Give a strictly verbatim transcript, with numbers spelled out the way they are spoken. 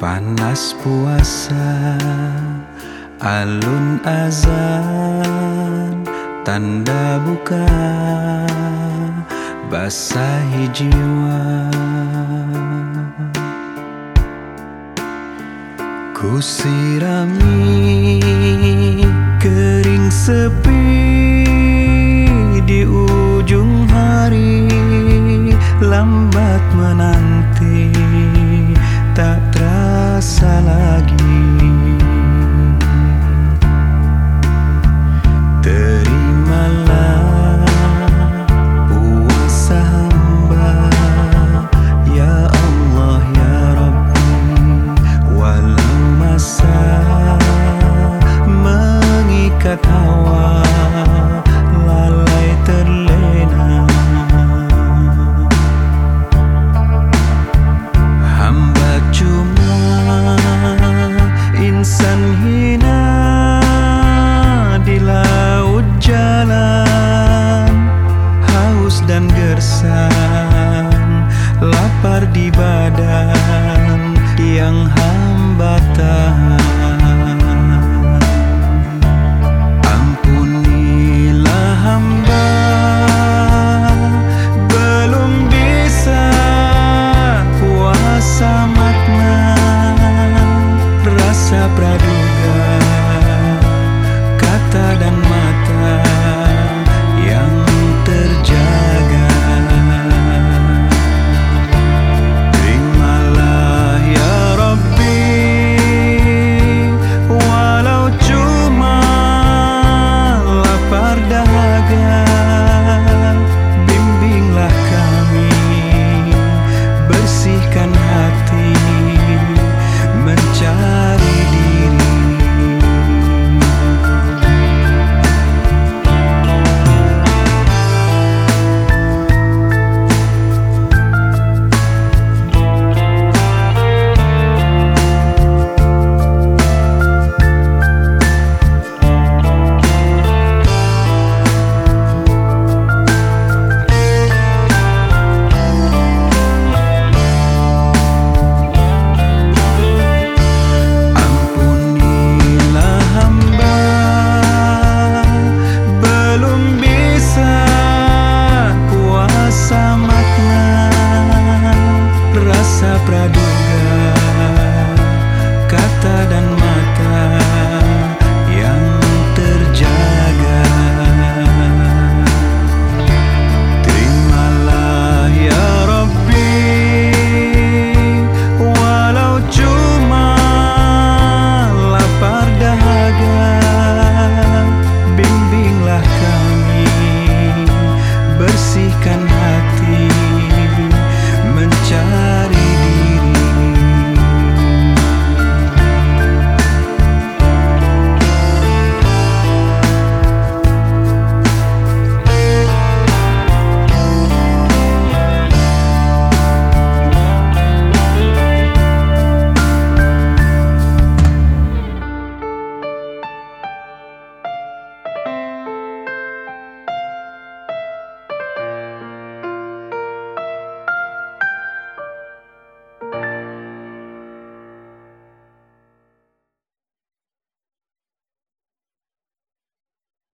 Panas puasa, alun azan, tanda buka, basahi jiwa. Ku sirami kering sepi di ujung hari, lambat menanti tak terasa lagi. Terimalah puasa hamba, ya Allah ya Rabbi, walau masa mengikat hawa lalai terlena. Insan hina di laut jalan, haus dan gersang, lapar di badan yang hamba tahan. Ampunilah hamba, belum bisa puasa makna rasa praduga, kata dan mata yang terjaga. Terimalah ya Rabbi, walau cuma lapar dahaga, bimbinglah kami, bersihkan hati mencari diri. Rasa praduga, kata dan